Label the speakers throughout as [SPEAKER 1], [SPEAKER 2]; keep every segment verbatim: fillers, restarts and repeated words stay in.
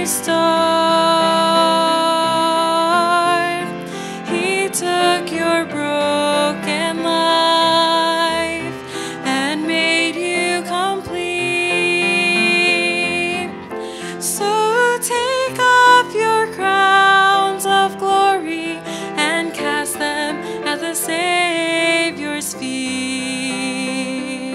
[SPEAKER 1] start. He took your broken life and made you complete. So take off your crowns of glory and cast them at the Savior's feet.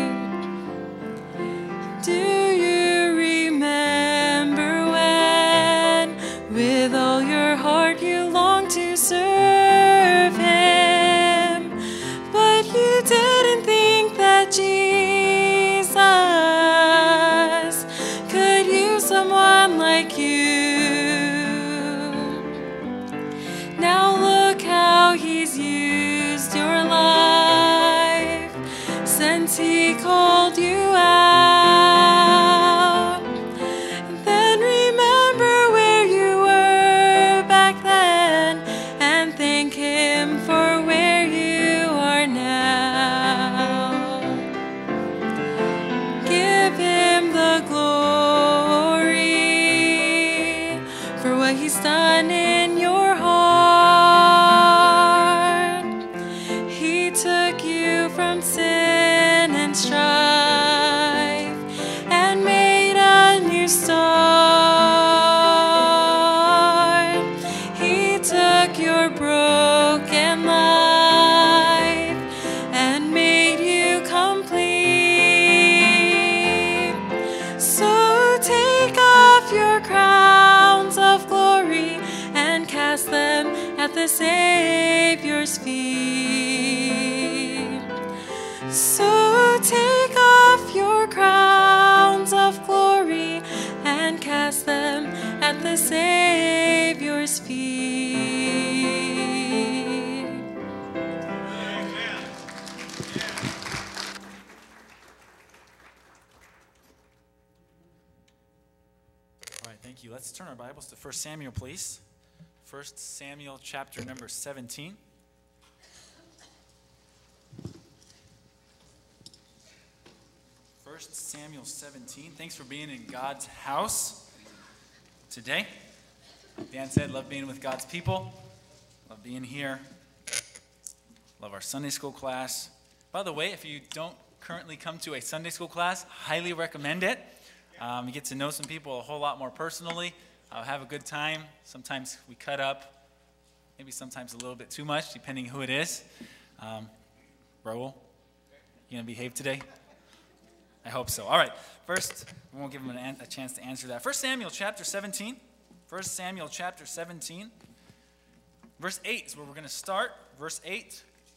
[SPEAKER 1] Do you remember when, with all your heart, you longed to serve Him, but you didn't think that Jesus could use someone like you? Now look how He's used your life since He called you out. Then remember where you were back then and thank Him for where you are now. Give Him the glory for what He's done in your heart. He took you from sin and strife and made a new start. He took your broken life and made you complete. So take off your crowns of glory and cast them at the Savior's feet. So take off your crowns of glory and cast them at the Savior's feet.
[SPEAKER 2] All right, thank you. Let's turn our Bibles to First Samuel, please. First Samuel chapter number seventeen. First Samuel seventeen. Thanks for being in God's house today. Like Dan said, love being with God's people. Love being here. Love our Sunday school class. By the way, if you don't currently come to a Sunday school class, highly recommend it. Um, you get to know some people a whole lot more personally. Uh, have a good time. Sometimes we cut up. Maybe sometimes a little bit too much, depending who it is. Um, Raul, you going to behave today? I hope so. All right. First, we won't give him an, a chance to answer that. First Samuel chapter seventeen. First Samuel chapter seventeen. Verse eight is where we're going to start. Verse eight.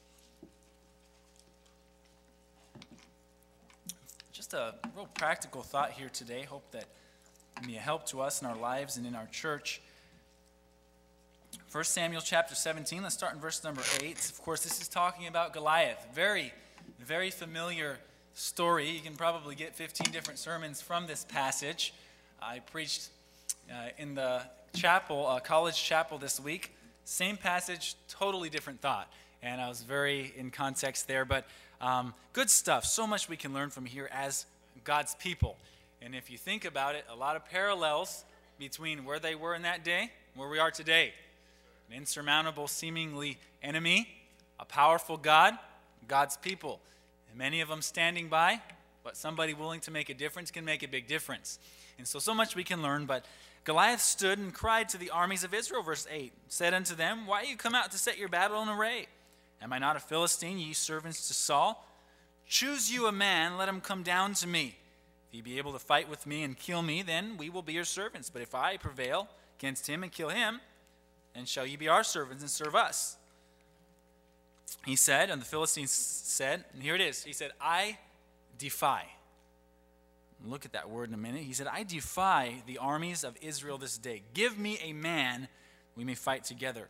[SPEAKER 2] Just a real practical thought here today. Hope that it will be a help to us in our lives and in our church. First Samuel chapter seventeen. Let's start in verse number eight. Of course, this is talking about Goliath. Very, very familiar story. You can probably get fifteen different sermons from this passage. I preached uh, in the chapel, uh, college chapel this week. Same passage, totally different thought. And I was very in context there. But um, good stuff. So much we can learn from here as God's people. And if you think about it, a lot of parallels between where they were in that day and where we are today. An insurmountable, seemingly enemy, a powerful God, God's people. Many of them standing by, but somebody willing to make a difference can make a big difference. And so, so much we can learn, but Goliath stood and cried to the armies of Israel, verse eight, said unto them, why you come out to set your battle in array? Am I not a Philistine, ye servants to Saul? Choose you a man, let him come down to me. If ye be able to fight with me and kill me, then we will be your servants. But if I prevail against him and kill him, then shall ye be our servants and serve us. He said, and the Philistines said, and here it is, he said, I defy. Look at that word in a minute. He said, I defy the armies of Israel this day. Give me a man, we may fight together.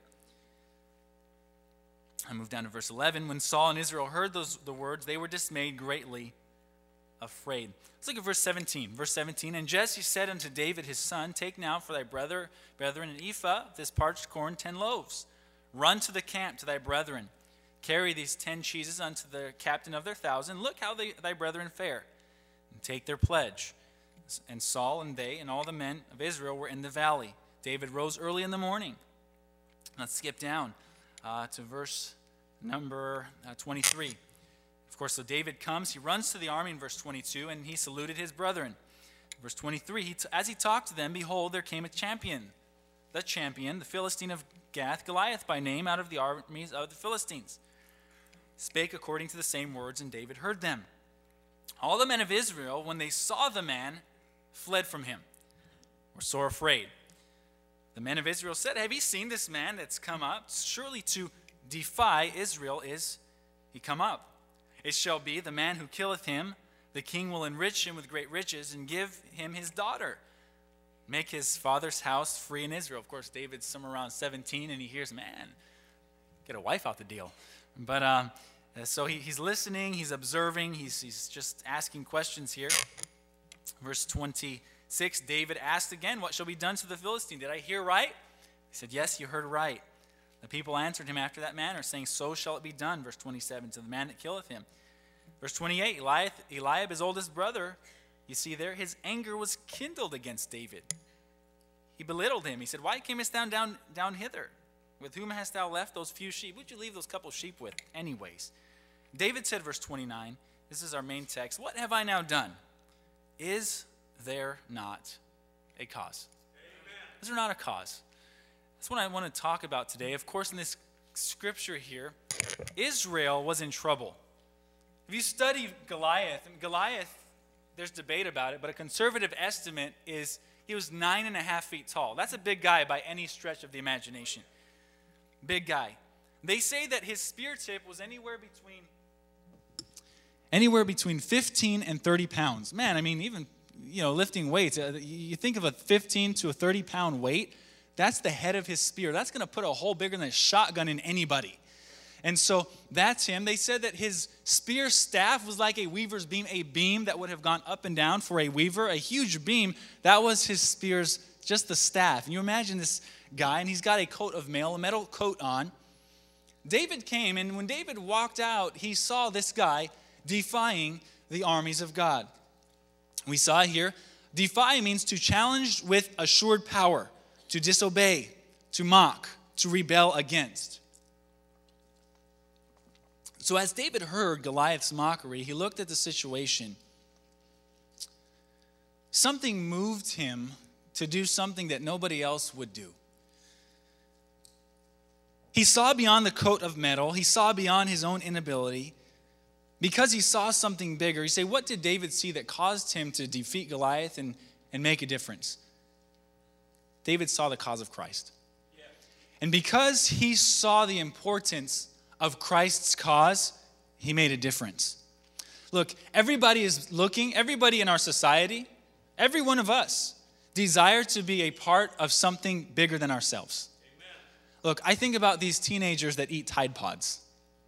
[SPEAKER 2] I move down to verse eleven. When Saul and Israel heard those the words, they were dismayed, greatly afraid. Let's look at verse seventeen. Verse seventeen, and Jesse said unto David his son, take now for thy brother, brethren an ephah of this parched corn, ten loaves. Run to the camp to thy brethren. Carry these ten cheeses unto the captain of their thousand. Look how they, thy brethren fare. And take their pledge. And Saul and they and all the men of Israel were in the valley. David rose early in the morning. Let's skip down uh, to verse number uh, twenty-three. Of course, so David comes, he runs to the army in verse twenty-two, and he saluted his brethren. Verse twenty-three, he t- as he talked to them, behold, there came a champion, the champion, the Philistine of Gath, Goliath by name, out of the armies of the Philistines. Spake according to the same words, and David heard them. All the men of Israel, when they saw the man, fled from him, were sore afraid. The men of Israel said, have you seen this man that's come up? Surely to defy Israel is he come up. It shall be, the man who killeth him, the king will enrich him with great riches and give him his daughter. Make his father's house free in Israel. Of course, David's somewhere around seventeen, and he hears, man, get a wife out the deal. But um, so he, he's listening, he's observing, he's, he's just asking questions here. Verse twenty-six, David asked again, what shall be done to the Philistine? Did I hear right? He said, yes, you heard right. The people answered him after that manner, saying, so shall it be done. Verse twenty-seven, to the man that killeth him. Verse twenty-eight, Eliab, Eliab, his oldest brother, you see there, his anger was kindled against David. He belittled him. He said, why camest thou down, down hither? With whom hast thou left those few sheep? Who'd you leave those couple sheep with anyways? David said, verse twenty-nine, this is our main text, what have I now done? Is there not a cause? Amen. Is there not a cause? That's what I want to talk about today. Of course, in this scripture here, Israel was in trouble. If you study Goliath, and Goliath, there's debate about it, but a conservative estimate is he was nine and a half feet tall. That's a big guy by any stretch of the imagination. Big guy. They say that his spear tip was anywhere between anywhere between fifteen and thirty pounds. Man, I mean, even, you know, lifting weights, uh, you think of a fifteen to a thirty pound weight, that's the head of his spear. That's going to put a hole bigger than a shotgun in anybody. And so that's him. They said that his spear staff was like a weaver's beam, a beam that would have gone up and down for a weaver, a huge beam. That was his spear's, just the staff. And you imagine this guy, and he's got a coat of mail, a metal coat on. David came, and when David walked out, he saw this guy defying the armies of God. We saw here, defy means to challenge with assured power, to disobey, to mock, to rebel against. So as David heard Goliath's mockery, he looked at the situation. Something moved him to do something that nobody else would do. He saw beyond the coat of metal. He saw beyond his own inability. Because he saw something bigger, you say, what did David see that caused him to defeat Goliath and, and make a difference? David saw the cause of Christ. Yeah. And because he saw the importance of Christ's cause, he made a difference. Look, everybody is looking, everybody in our society, every one of us desire to be a part of something bigger than ourselves. Amen. Look, I think about these teenagers that eat Tide Pods.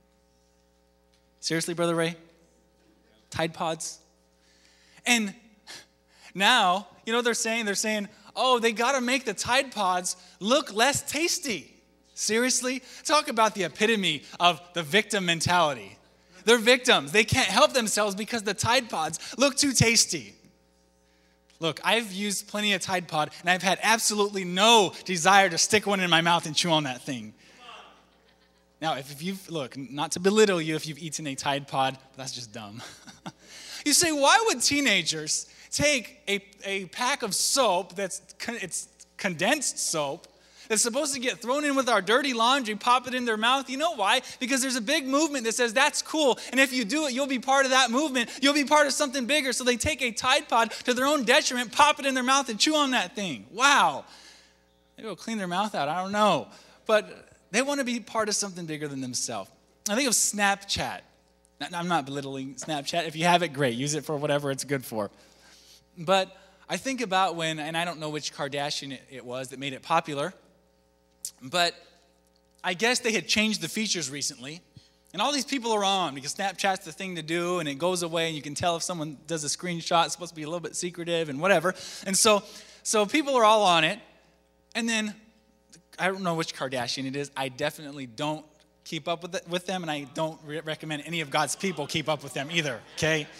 [SPEAKER 2] Seriously, Brother Ray? Tide Pods? And now, you know what they're saying? They're saying, oh, they got to make the Tide Pods look less tasty. Seriously? Talk about the epitome of the victim mentality. They're victims. They can't help themselves because the Tide Pods look too tasty. Look, I've used plenty of Tide Pod, and I've had absolutely no desire to stick one in my mouth and chew on that thing. Now, if, if you've, look, not to belittle you if you've eaten a Tide Pod, but that's just dumb. You say, why would teenagers take a, a pack of soap that's it's condensed soap that's supposed to get thrown in with our dirty laundry, pop it in their mouth? You know why? Because there's a big movement that says that's cool, and if you do it, you'll be part of that movement. You'll be part of something bigger. So they take a Tide Pod to their own detriment, pop it in their mouth, and chew on that thing. Wow. Maybe it'll clean their mouth out. I don't know. But they want to be part of something bigger than themselves. I think of Snapchat. I'm not belittling Snapchat. If you have it, great. Use it for whatever it's good for. But I think about when, and I don't know which Kardashian it, it was that made it popular, but I guess they had changed the features recently. And all these people are on because Snapchat's the thing to do, and it goes away, and you can tell if someone does a screenshot. It's supposed to be a little bit secretive and whatever. And so, so people are all on it. And then I don't know which Kardashian it is. I definitely don't keep up with it, with them, and I don't re- recommend any of God's people keep up with them either, okay?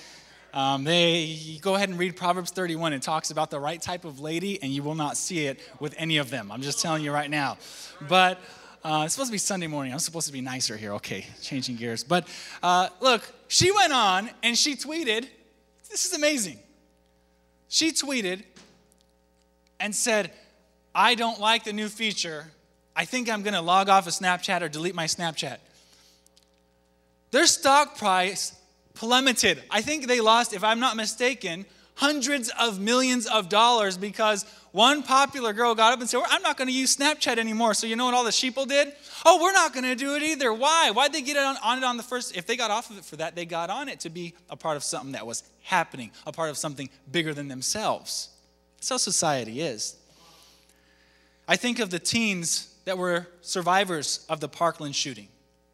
[SPEAKER 2] Um, they go ahead and read Proverbs thirty-one. It talks about the right type of lady, and you will not see it with any of them. I'm just telling you right now. But uh, it's supposed to be Sunday morning. I'm supposed to be nicer here. Okay, changing gears. But uh, look, she went on and she tweeted, this is amazing. She tweeted and said, I don't like the new feature. I think I'm going to log off of Snapchat or delete my Snapchat. Their stock price plummeted. I think they lost, if I'm not mistaken, hundreds of millions of dollars because one popular girl got up and said, well, I'm not going to use Snapchat anymore. So you know what all the sheeple did? Oh, we're not going to do it either. Why? Why'd they get on, on it on the first? If they got off of it for that, they got on it to be a part of something that was happening, a part of something bigger than themselves. That's how society is. I think of the teens that were survivors of the Parkland shooting.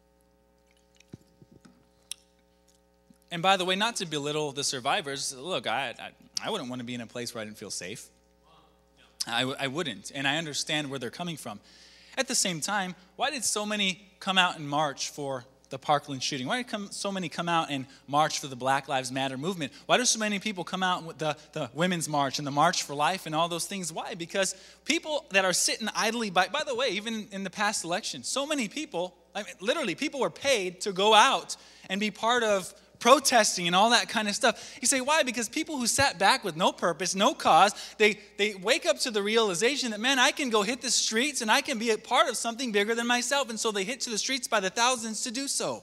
[SPEAKER 2] And by the way, not to belittle the survivors, look, I, I, I wouldn't want to be in a place where I didn't feel safe. I, I wouldn't, and I understand where they're coming from. At the same time, why did so many come out and march for the Parkland shooting? Why did come, so many come out and march for the Black Lives Matter movement? Why do so many people come out with the, the Women's March and the March for Life and all those things? Why? Because people that are sitting idly by, by the way, even in the past election, so many people, I mean, literally people were paid to go out and be part of protesting and all that kind of stuff. You say, why? Because people who sat back with no purpose, no cause, they, they wake up to the realization that, man, I can go hit the streets and I can be a part of something bigger than myself. And so they hit to the streets by the thousands to do so.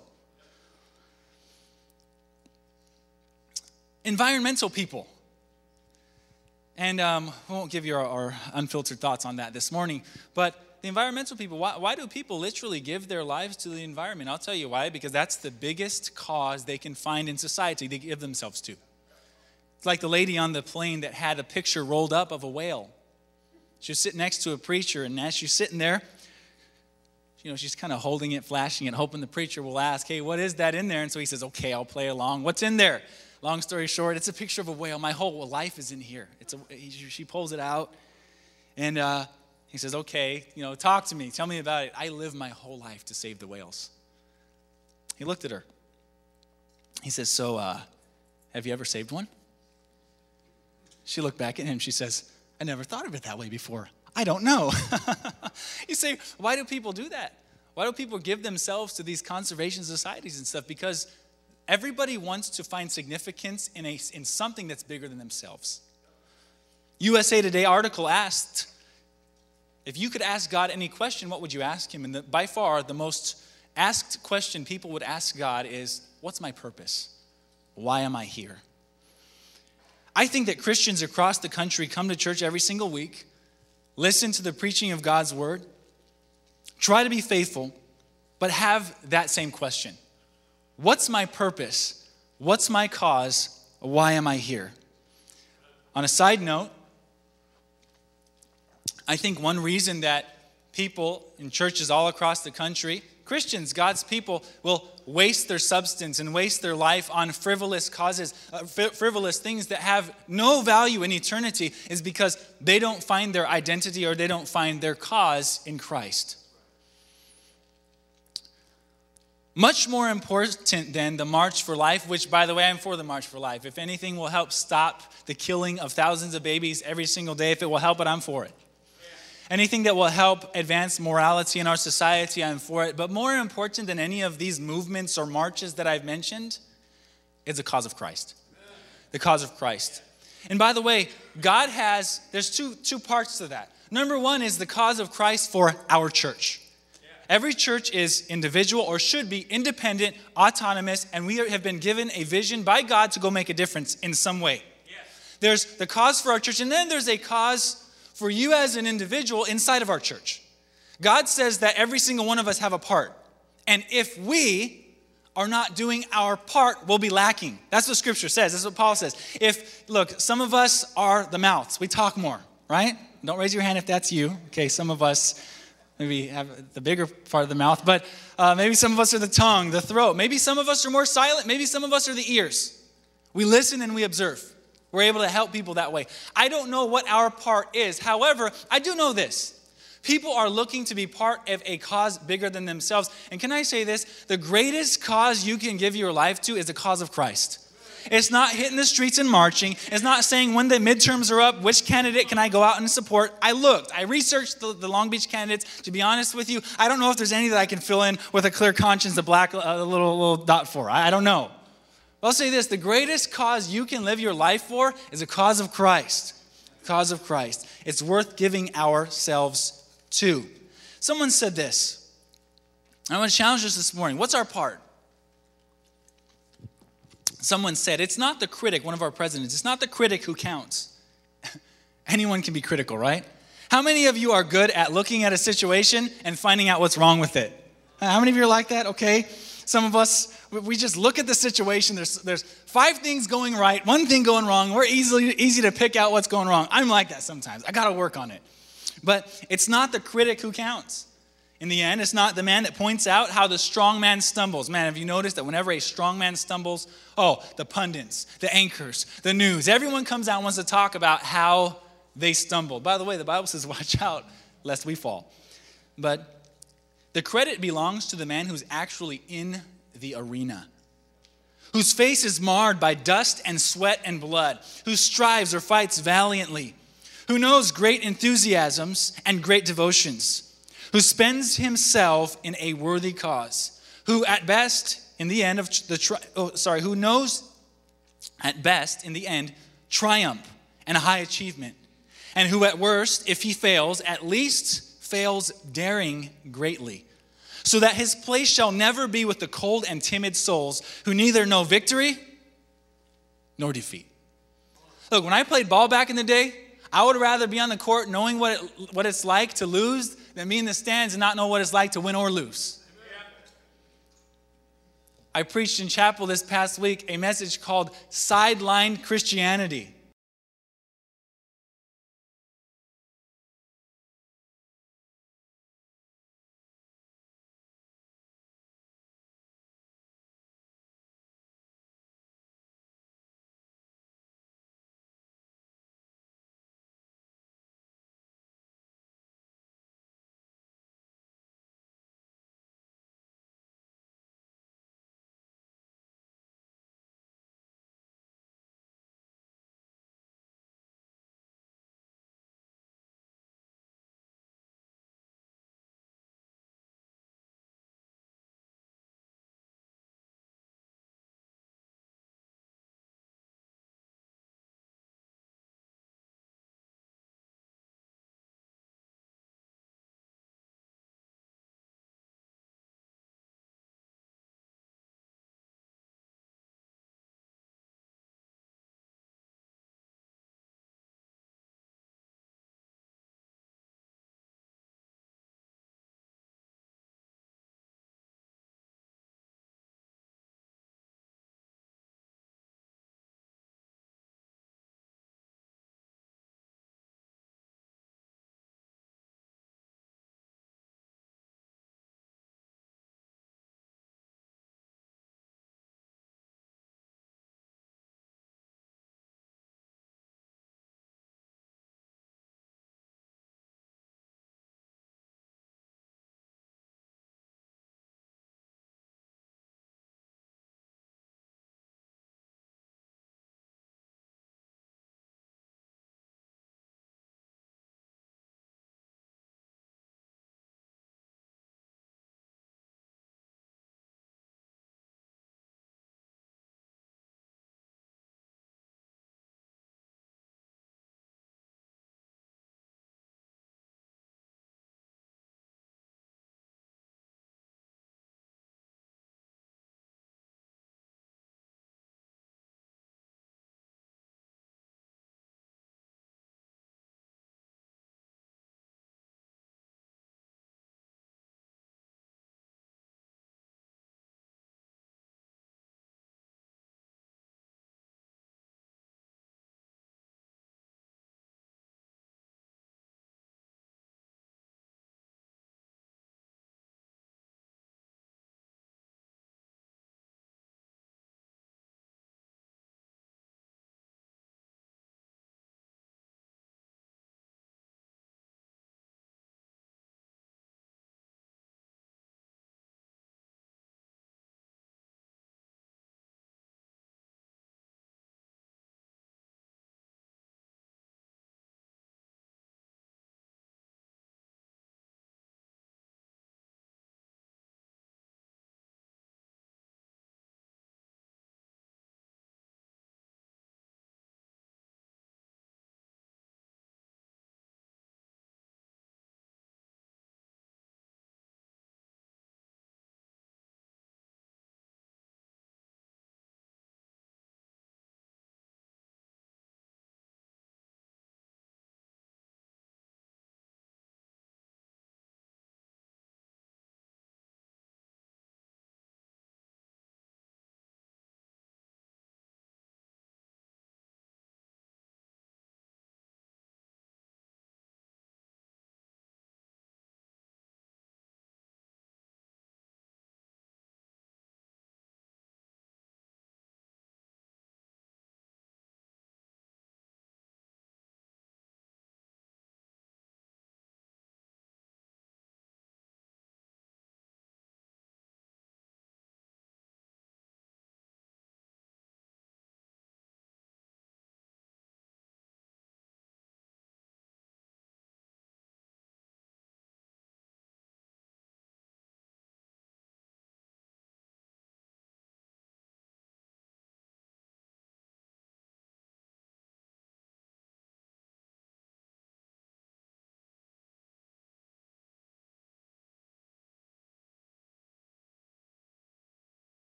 [SPEAKER 2] Environmental people. And um, I won't give you our, our unfiltered thoughts on that this morning, but the environmental people, why, why do people literally give their lives to the environment? I'll tell you why, because that's the biggest cause they can find in society to give themselves to. It's like the lady on the plane that had a picture rolled up of a whale. She was sitting next to a preacher, and as she's sitting there, you know, she's kind of holding it, flashing it, hoping the preacher will ask, hey, what is that in there? And so he says, okay, I'll play along. What's in there? Long story short, it's a picture of a whale. My whole life is in here. It's a, she pulls it out, and uh, he says, okay, you know, talk to me. Tell me about it. I live my whole life to save the whales. He looked at her. He says, so uh, have you ever saved one? She looked back at him. She says, I never thought of it that way before. I don't know. You say, why do people do that? Why do people give themselves to these conservation societies and stuff? Because everybody wants to find significance in, a, in something that's bigger than themselves. U S A Today article asked, if you could ask God any question, what would you ask him? And the, by far, the most asked question people would ask God is, what's my purpose? Why am I here? I think that Christians across the country come to church every single week, listen to the preaching of God's word, try to be faithful, but have that same question. What's my purpose? What's my cause? Why am I here? On a side note, I think one reason that people in churches all across the country, Christians, God's people, will waste their substance and waste their life on frivolous causes, uh, frivolous things that have no value in eternity is because they don't find their identity or they don't find their cause in Christ. Much more important than the March for Life, which, by the way, I'm for the March for Life. If anything will help stop the killing of thousands of babies every single day, if it will help it, I'm for it. Anything that will help advance morality in our society, I'm for it. But more important than any of these movements or marches that I've mentioned is the cause of Christ. The cause of Christ. And by the way, God has, there's two, two parts to that. Number one is the cause of Christ for our church. Every church is individual or should be independent, autonomous, and we have been given a vision by God to go make a difference in some way. There's the cause for our church, and then there's a cause for you as an individual inside of our church. God says that every single one of us have a part. And if we are not doing our part, we'll be lacking. That's what Scripture says. That's what Paul says. If, look, some of us are the mouths. We talk more, right? Don't raise your hand if that's you. Okay, some of us maybe have the bigger part of the mouth. But uh, maybe some of us are the tongue, the throat. Maybe some of us are more silent. Maybe some of us are the ears. We listen and we observe. We're able to help people that way. I don't know what our part is. However, I do know this. People are looking to be part of a cause bigger than themselves. And can I say this? The greatest cause you can give your life to is the cause of Christ. It's not hitting the streets and marching. It's not saying when the midterms are up, which candidate can I go out and support. I looked. I researched the, the Long Beach candidates. To be honest with you, I don't know if there's any that I can fill in with a clear conscience, a black a little, little dot for. I, I don't know. I'll say this. The greatest cause you can live your life for is a cause of Christ. Cause of Christ. It's worth giving ourselves to. Someone said this. I want to challenge us this morning. What's our part? Someone said, it's not the critic, one of our presidents, it's not the critic who counts. Anyone can be critical, right? How many of you are good at looking at a situation and finding out what's wrong with it? How many of you are like that? Okay. Some of us, we just look at the situation. There's there's five things going right, one thing going wrong. We're easily easy to pick out what's going wrong. I'm like that sometimes. I got to work on it. But it's not the critic who counts. In the end, it's not the man that points out how the strong man stumbles. Man, have you noticed that whenever a strong man stumbles, oh, the pundits, the anchors, the news, everyone comes out and wants to talk about how they stumbled. By the way, the Bible says, watch out lest we fall. But the credit belongs to the man who's actually in the arena, whose face is marred by dust and sweat and blood, who strives or fights valiantly, who knows great enthusiasms and great devotions, who spends himself in a worthy cause, who at best, in the end of the, tri- oh, sorry, who knows at best, in the end, triumph and high achievement, and who at worst, if he fails, at least fails daring greatly, so that his place shall never be with the cold and timid souls who neither know victory nor defeat. Look, when I played ball back in the day, I would rather be on the court knowing what it, what it's like to lose than be in the stands and not know what it's like to win or lose. I preached in chapel this past week a message called Sidelined Christianity.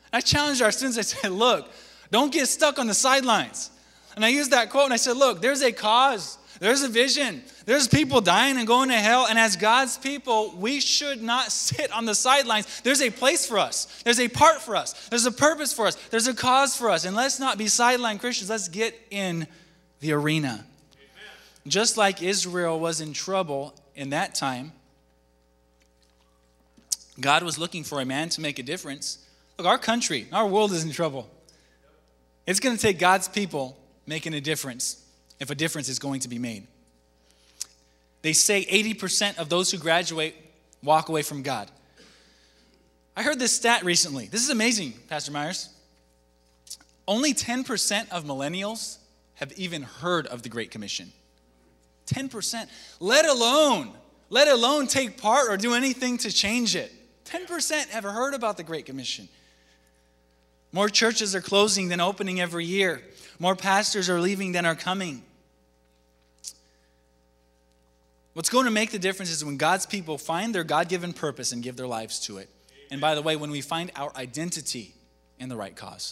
[SPEAKER 2] I challenged our students. I said, look, don't get stuck on the sidelines. And I used that quote and I said, look, there's a cause. There's a vision. There's people dying and going to hell. And as God's people, we should not sit on the sidelines. There's a place for us. There's a part for us. There's a purpose for us. There's a cause for us. And let's not be sideline Christians. Let's get in the arena. Amen. Just like Israel was in trouble in that time, God was looking for a man to make a difference. Look, our country, our world is in trouble. It's going to take God's people making a difference if a difference is going to be made. They say eighty percent of those who graduate walk away from God. I heard this stat recently. This is amazing, Pastor Myers. Only ten percent of millennials have even heard of the Great Commission. ten percent. Let alone, let alone take part or do anything to change it. ten percent have heard about the Great Commission. More churches are closing than opening every year. More pastors are leaving than are coming. What's going to make the difference is when God's people find their God-given purpose and give their lives to it. And by the way, when we find our identity in the right cause.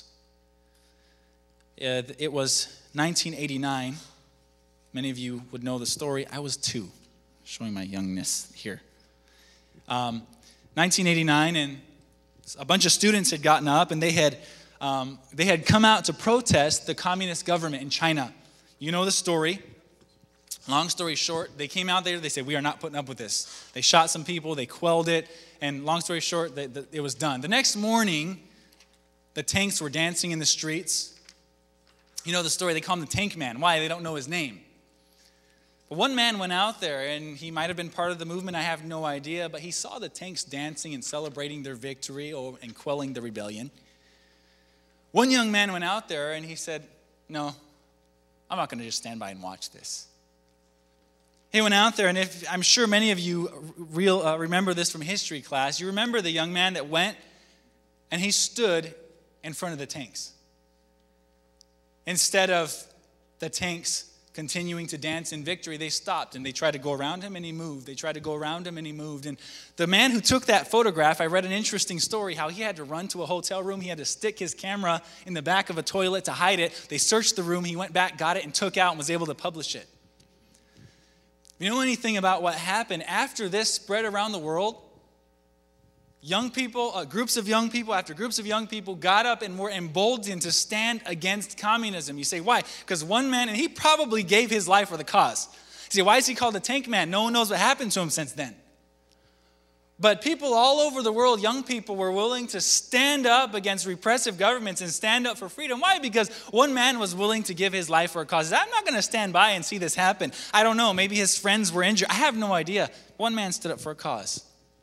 [SPEAKER 2] It was nineteen eighty-nine. Many of you would know the story. I was two, showing my youngness here. Um, nineteen eighty-nine, and a bunch of students had gotten up, and they had um, they had come out to protest the communist government in China. You know the story. Long story short, they came out there, they said, we are not putting up with this. They shot some people, they quelled it, and long story short, they, they, it was done. The next morning, the tanks were dancing in the streets. You know the story, they call him the Tank Man. Why? They don't know his name. But one man went out there, and he might have been part of the movement, I have no idea, but he saw the tanks dancing and celebrating their victory and quelling the rebellion. One young man went out there, and he said, no, I'm not going to just stand by and watch this. He went out there, and if I'm sure many of you real, uh, remember this from history class. You remember the young man that went, and he stood in front of the tanks. Instead of the tanks continuing to dance in victory, they stopped, and they tried to go around him, and he moved. They tried to go around him, and he moved. And the man who took that photograph, I read an interesting story, how he had to run to a hotel room. He had to stick his camera in the back of a toilet to hide it. They searched the room. He went back, got it, and took out and was able to publish it. You know anything about what happened after this spread around the world? Young people, uh, groups of young people after groups of young people got up and were emboldened to stand against communism. You say, why? Because one man, and he probably gave his life for the cause. You say, why is he called the Tank Man? No one knows what happened to him since then. But people all over the world, young people, were willing to stand up against repressive governments and stand up for freedom. Why? Because one man was willing to give his life for a cause. I'm not going to stand by and see this happen. I don't know. Maybe his friends were injured. I have no idea. One man stood up for a cause.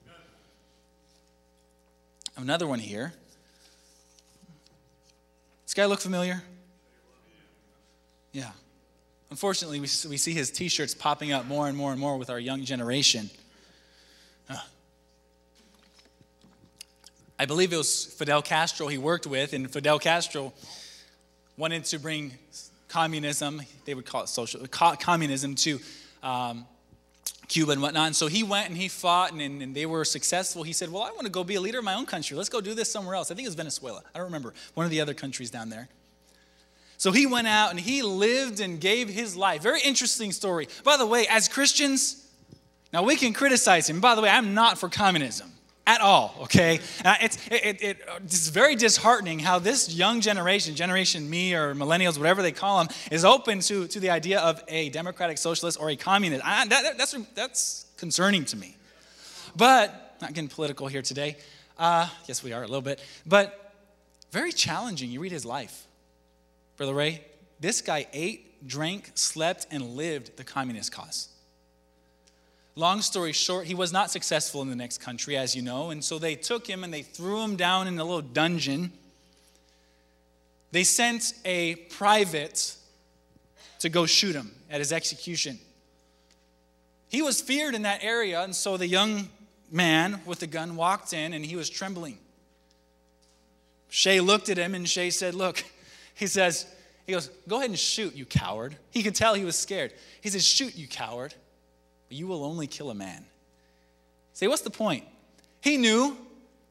[SPEAKER 2] Another one here. This guy look familiar? Yeah. Unfortunately, we, we see his t-shirts popping up more and more and more with our young generation. Uh. I believe it was Fidel Castro he worked with, and Fidel Castro wanted to bring communism, they would call it social, communism to um, Cuba and whatnot. And so he went and he fought, and, and they were successful. He said, well, I want to go be a leader of my own country. Let's go do this somewhere else. I think it was Venezuela. I don't remember. One of the other countries down there. So he went out and he lived and gave his life. Very interesting story. By the way, as Christians, now we can criticize him. By the way, I'm not for communism. At all, okay? Uh, it's, it, it, it's very disheartening how this young generation, Generation Me or millennials, whatever they call them, is open to, to the idea of a democratic socialist or a communist. I, that, that's, that's concerning to me. But, not getting political here today. Uh, yes, we are a little bit. But very challenging. You read his life. Brother Ray, this guy ate, drank, slept, and lived the communist cause. Long story short, he was not successful in the next country, as you know, and so they took him and they threw him down in a little dungeon. They sent a private to go shoot him at his execution. He was feared in that area, and so the young man with the gun walked in, and he was trembling. Shay looked at him, and Shay said, look, he says, he goes, go ahead and shoot, you coward. He could tell he was scared. He says, shoot, you coward. You will only kill a man. Say, what's the point? He knew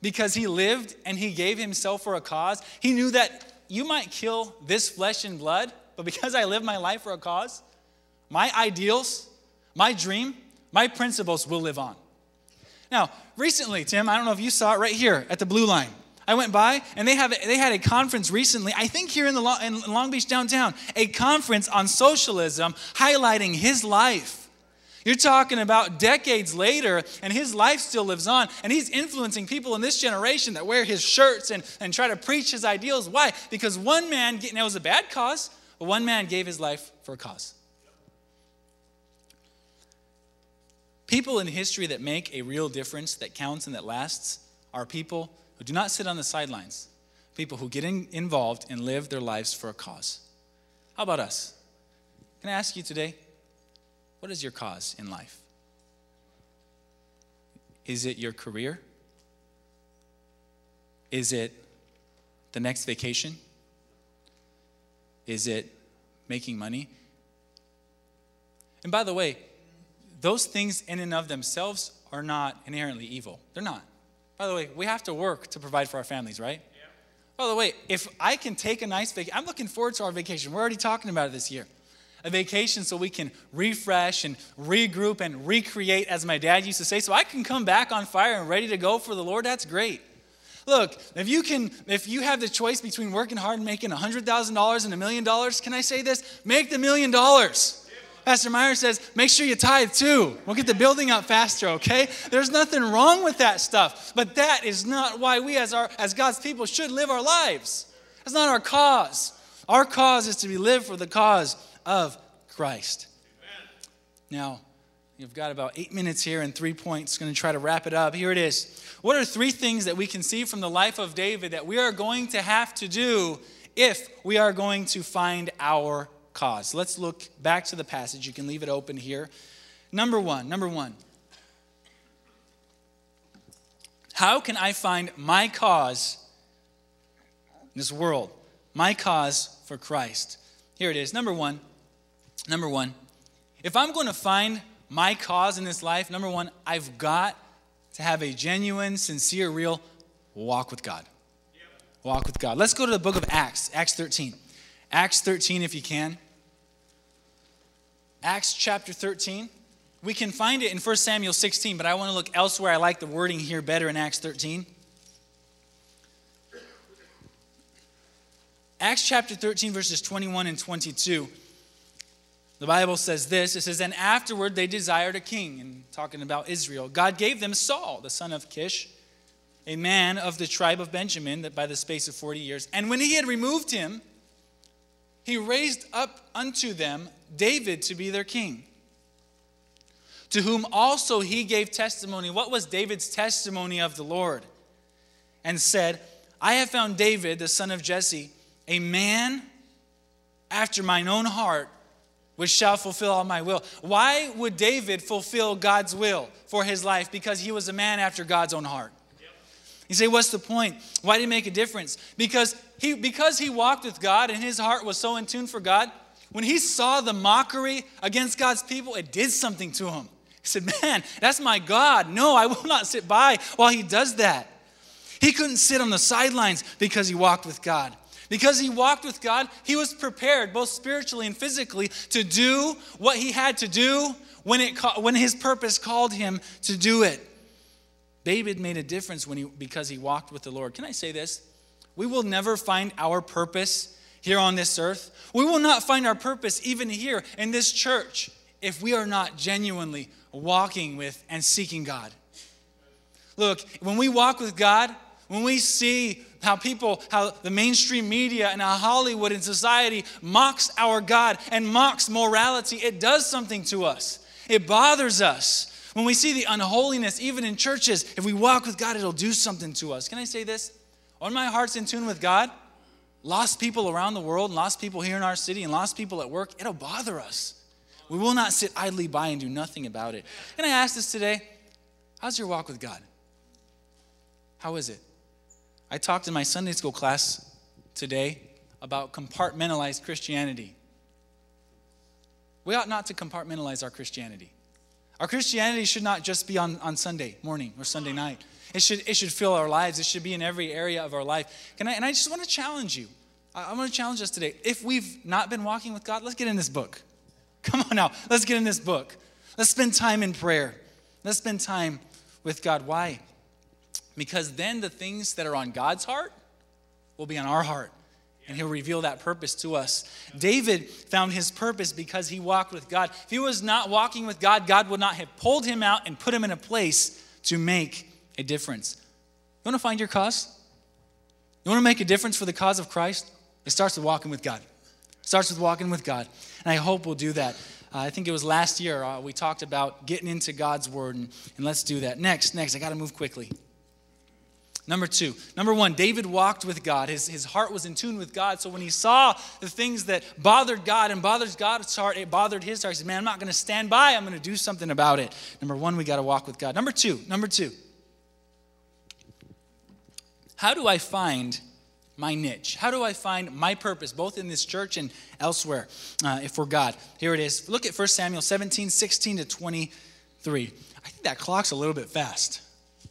[SPEAKER 2] because he lived and he gave himself for a cause. He knew that you might kill this flesh and blood, but because I live my life for a cause, my ideals, my dream, my principles will live on. Now, recently, Tim, I don't know if you saw it right here at the Blue Line. I went by, and they have they had a conference recently, I think here in, the in Long Beach downtown, a conference on socialism highlighting his life. You're talking about decades later, and his life still lives on, and he's influencing people in this generation that wear his shirts and, and try to preach his ideals. Why? Because one man, and it was a bad cause, but one man gave his life for a cause. People in history that make a real difference, that counts and that lasts, are people who do not sit on the sidelines, people who get in, involved and live their lives for a cause. How about us? Can I ask you today, what is your cause in life? Is it your career? Is it the next vacation? Is it making money? And by the way, those things in and of themselves are not inherently evil. They're not. By the way, we have to work to provide for our families, right? Yeah. By the way, if I can take a nice vacation, I'm looking forward to our vacation. We're already talking about it this year. A vacation so we can refresh and regroup and recreate, as my dad used to say, so I can come back on fire and ready to go for the Lord. That's great. Look, if you can, if you have the choice between working hard and making one hundred thousand dollars and a million dollars, can I say this? Make the million dollars. Pastor Meyer says, make sure you tithe too. We'll get the building up faster, okay? There's nothing wrong with that stuff. But that is not why we as our as God's people should live our lives. That's not our cause. Our cause is to be lived for the cause of Christ. Amen. Now, you've got about eight minutes here and three points. Going to try to wrap it up. Here it is. What are three things that we can see from the life of David that we are going to have to do if we are going to find our cause? Let's look back to the passage. You can leave it open here. Number one, number one. How can I find my cause in this world? My cause for Christ. Here it is. Number one. Number one. If I'm going to find my cause in this life, number one, I've got to have a genuine, sincere, real walk with God. Walk with God. Let's go to the book of Acts, Acts thirteen. Acts thirteen, if you can. Acts chapter thirteen. We can find it in First Samuel sixteen, but I want to look elsewhere. I like the wording here better in Acts thirteen. Acts chapter thirteen, verses twenty-one and twenty-two. The Bible says this. It says, and afterward they desired a king. And talking about Israel. God gave them Saul, the son of Kish, a man of the tribe of Benjamin, that by the space of forty years. And when he had removed him, he raised up unto them David to be their king, to whom also he gave testimony. What was David's testimony of the Lord? And said, I have found David, the son of Jesse, a man after mine own heart, which shall fulfill all my will. Why would David fulfill God's will for his life? Because he was a man after God's own heart. You say, what's the point? Why did it make a difference? Because he, because he walked with God and his heart was so in tune for God, when he saw the mockery against God's people, it did something to him. He said, man, that's my God. No, I will not sit by while he does that. He couldn't sit on the sidelines because he walked with God. Because he walked with God, he was prepared both spiritually and physically to do what he had to do when, it, when his purpose called him to do it. David made a difference when he, because he walked with the Lord. Can I say this? We will never find our purpose here on this earth. We will not find our purpose even here in this church if we are not genuinely walking with and seeking God. Look, when we walk with God, when we see how people, how the mainstream media and how Hollywood and society mocks our God and mocks morality, it does something to us. It bothers us. When we see the unholiness, even in churches, if we walk with God, it'll do something to us. Can I say this? When my heart's in tune with God, lost people around the world, and lost people here in our city, and lost people at work, it'll bother us. We will not sit idly by and do nothing about it. Can I ask this today? How's your walk with God? How is it? I talked in my Sunday school class today about compartmentalized Christianity. We ought not to compartmentalize our Christianity. Our Christianity should not just be on, on Sunday morning or Sunday night. It should, it should fill our lives. It should be in every area of our life. Can I, and I just want to challenge you. I, I want to challenge us today. If we've not been walking with God, let's get in this book. Come on now. Let's get in this book. Let's spend time in prayer. Let's spend time with God. Why? Because then the things that are on God's heart will be on our heart. And he'll reveal that purpose to us. David found his purpose because he walked with God. If he was not walking with God, God would not have pulled him out and put him in a place to make a difference. You want to find your cause? You want to make a difference for the cause of Christ? It starts with walking with God. It starts with walking with God. And I hope we'll do that. Uh, I think it was last year uh, we talked about getting into God's word. And, and let's do that. Next, next, I got to move quickly. Number two. Number one, David walked with God. His, his heart was in tune with God. So when he saw the things that bothered God and bothered God's heart, it bothered his heart. He said, man, I'm not going to stand by. I'm going to do something about it. Number one, we got to walk with God. Number two. Number two. How do I find my niche? How do I find my purpose, both in this church and elsewhere, uh, if we're God? Here it is. Look at First Samuel seventeen, sixteen to twenty-three. I think that clock's a little bit fast.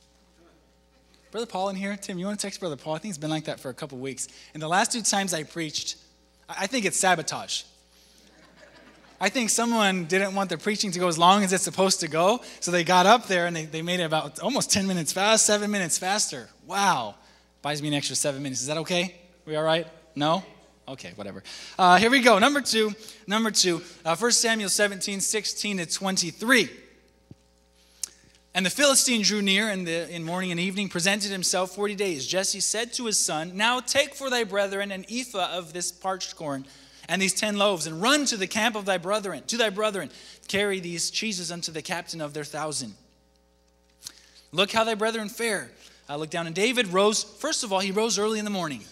[SPEAKER 2] Brother Paul in here? Tim, you want to text Brother Paul? I think it's been like that for a couple weeks. And the last two times I preached, I think it's sabotage. I think someone didn't want their preaching to go as long as it's supposed to go, so they got up there and they, they made it about almost ten minutes fast, seven minutes faster. Wow. Buys me an extra seven minutes. Is that okay? We all right? No? Okay, whatever. Uh, here we go. Number two. Number two. Uh, First Samuel seventeen, sixteen to twenty-three. And the Philistine drew near in the in morning and evening, presented himself forty days. Jesse said to his son, now take for thy brethren an ephah of this parched corn, and these ten loaves, and run to the camp of thy brethren, to thy brethren. Carry these cheeses unto the captain of their thousand. Look how thy brethren fare. Uh, look down, and David rose, first of all, he rose early in the morning.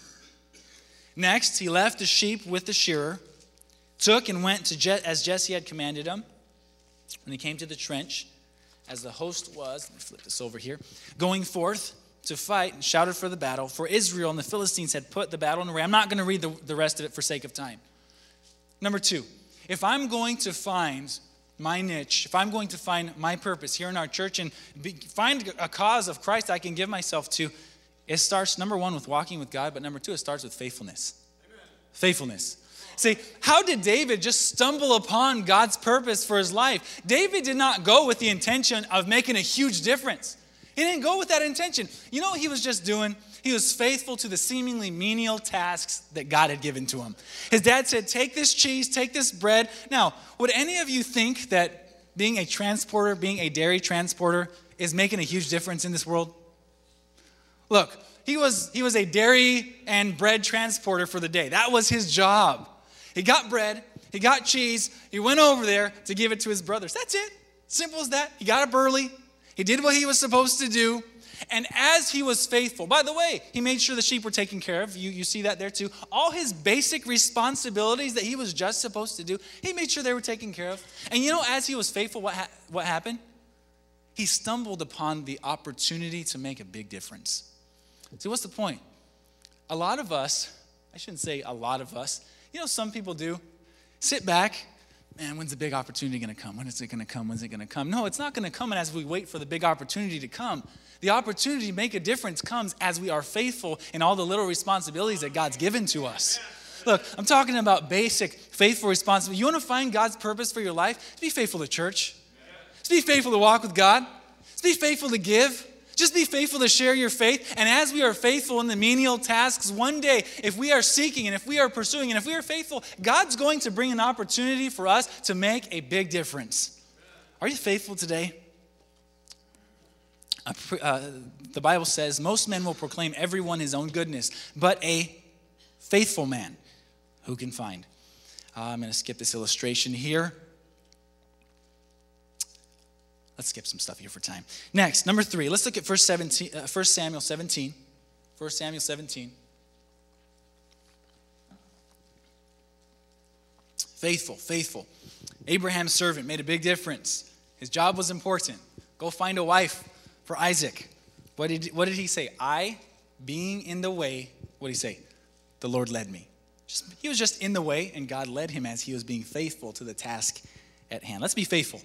[SPEAKER 2] Next, he left the sheep with the shearer, took and went to Je- as Jesse had commanded him. When he came to the trench, as the host was, let me flip this over here, going forth to fight and shouted for the battle, for Israel and the Philistines had put the battle in array. I'm not going to read the, the rest of it for sake of time. Number two, if I'm going to find my niche, if I'm going to find my purpose here in our church and be, find a cause of Christ I can give myself to, it starts, number one, with walking with God, but number two, it starts with faithfulness. Amen. Faithfulness. See, how did David just stumble upon God's purpose for his life? David did not go with the intention of making a huge difference. He didn't go with that intention. You know what he was just doing? He was faithful to the seemingly menial tasks that God had given to him. His dad said, take this cheese, take this bread. Now, would any of you think that being a transporter, being a dairy transporter, is making a huge difference in this world? Look, he was, he was a dairy and bread transporter for the day. That was his job. He got bread, he got cheese, he went over there to give it to his brothers. That's it. Simple as that. He got up early. He did what he was supposed to do. And as he was faithful, by the way, he made sure the sheep were taken care of. You, you see that there too. All his basic responsibilities that he was just supposed to do, he made sure they were taken care of. And you know, as he was faithful, what, ha- what happened? He stumbled upon the opportunity to make a big difference. See, what's the point? A lot of us, I shouldn't say a lot of us, you know, some people do, sit back, man, when's the big opportunity going to come? When is it going to come? When's it going to come? No, it's not going to come as we wait for the big opportunity to come. The opportunity to make a difference comes as we are faithful in all the little responsibilities that God's given to us. Look, I'm talking about basic, faithful responsibility. You want to find God's purpose for your life? Just be faithful to church. Just be faithful to walk with God. Just be faithful to give. Just be faithful to share your faith. And as we are faithful in the menial tasks, one day, if we are seeking and if we are pursuing and if we are faithful, God's going to bring an opportunity for us to make a big difference. Are you faithful today? Uh, the Bible says, most men will proclaim everyone his own goodness, but a faithful man who can find. Uh, I'm going to skip this illustration here. Let's skip some stuff here for time. Next, number three, let's look at First Samuel seventeen. First Samuel seventeen. Faithful, faithful. Abraham's servant made a big difference. His job was important. Go find a wife for Isaac. What did, what did he say? I, being in the way, what did he say? The Lord led me. Just, he was just in the way, and God led him as he was being faithful to the task at hand. Let's be faithful.